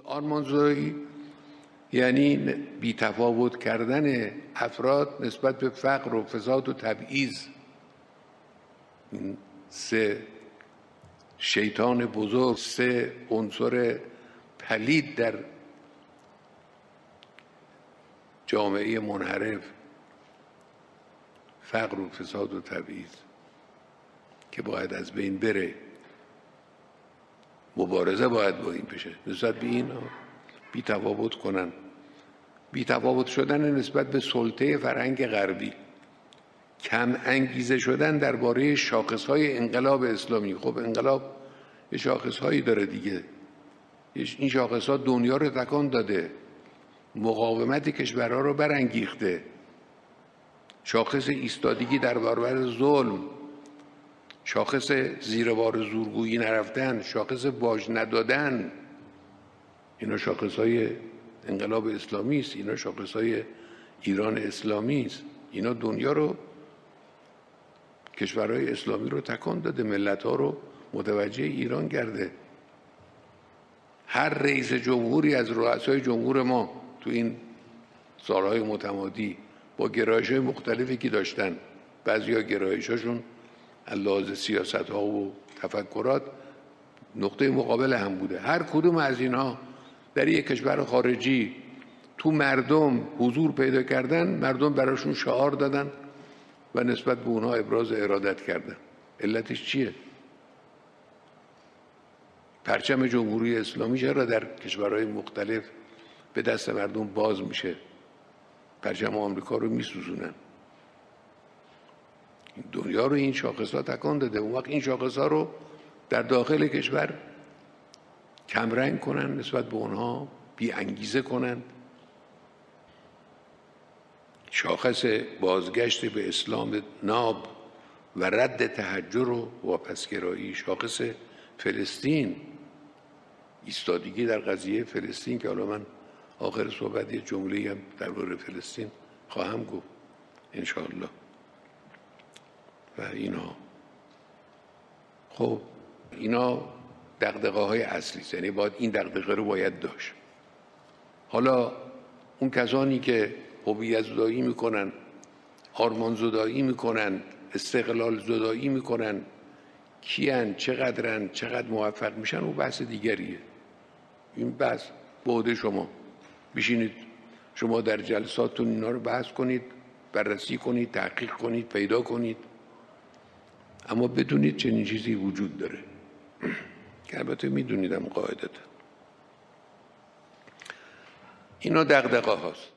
آرمانزدایی یعنی بی‌تفاوت کردن افراد نسبت به فقر و فساد و تبعیض. این سه شیطان بزرگ، سه عنصر پلید در جامعه منحرف، فقر و فساد و تبعیض، که باید از بین بره. مبارزه باید با این بشه. نسبت به این بی‌تفاوت کنن. بی‌تفاوت شدن نسبت به سلطه فرهنگ غربی، کم انگیزه شدن درباره شاخص‌های انقلاب اسلامی. خب انقلاب یه شاخص‌هایی داره دیگه. این شاخص‌ها دنیا رو تکان داده، مقاومت کشورها رو برانگیخته. شاخص ایستادگی در برابر ظلم، شاخص زیر بار زورگویی نرفتن، شاخص باج ندادن، اینا شاخص‌های انقلاب اسلامی است. اینا شاخص‌های ایران اسلامی است. اینا دنیا رو، کشورهای اسلامی رو تکان داده، ملت‌ها رو متوجه ایران کرده. هر رئیس جمهوری از رؤسای جمهور ما تو این سالهای متمادی با گرایش‌های مختلفی که داشتن، بعضیا گرایش‌هاشون از لحاظ سیاست‌ها و تفکرات نقطه مقابل هم بوده. هر کدوم از اینها در یک کشور خارجی تو مردم حضور پیدا کردن، مردم براشون شعار دادن و نسبت به اونها ابراز ارادت کردن. علتش چیه؟ پرچم جمهوری اسلامی چرا در کشورهای مختلف به دست مردم باز میشه؟ پرچم آمریکا رو میسوزونن. دنیا رو این شاخص‌ها تکان داده. اون وقت این شاخص‌ها رو در داخل کشور کمرنگ کنن، نسبت به اونها بی انگیزه کنن. شاخص بازگشت به اسلام ناب و رد تحجر و واپسگرایی، شاخص فلسطین، ایستادگی در قضیه فلسطین، که حالا من آخر صحبت یه جمله‌ای هم درباره فلسطین خواهم گفت انشاءالله. و اینا خب اینا دغدغه‌های اصلی است، یعنی باید این دغدغه رو باید داشت. حالا اون کسانی که هویت زدایی میکنن، آرمان زدایی میکنن، استقلال زدایی میکنن، کیان، چقدرن، چقدر موفق میشن، اون بحث دیگریه. این بحث به عهده شما. بشینید شما در جلساتتون اینا رو بحث کنید، بررسی کنید، تحقیق کنید، پیدا کنید. اما بدونید چنین چیزی وجود داره که البته میدونیدم قاعدتا. اینا دغدغه هاست.